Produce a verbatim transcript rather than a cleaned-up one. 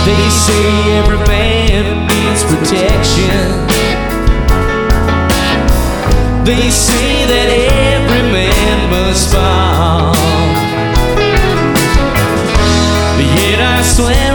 They say every man needs protection. They say that every man must fall. Yet I swear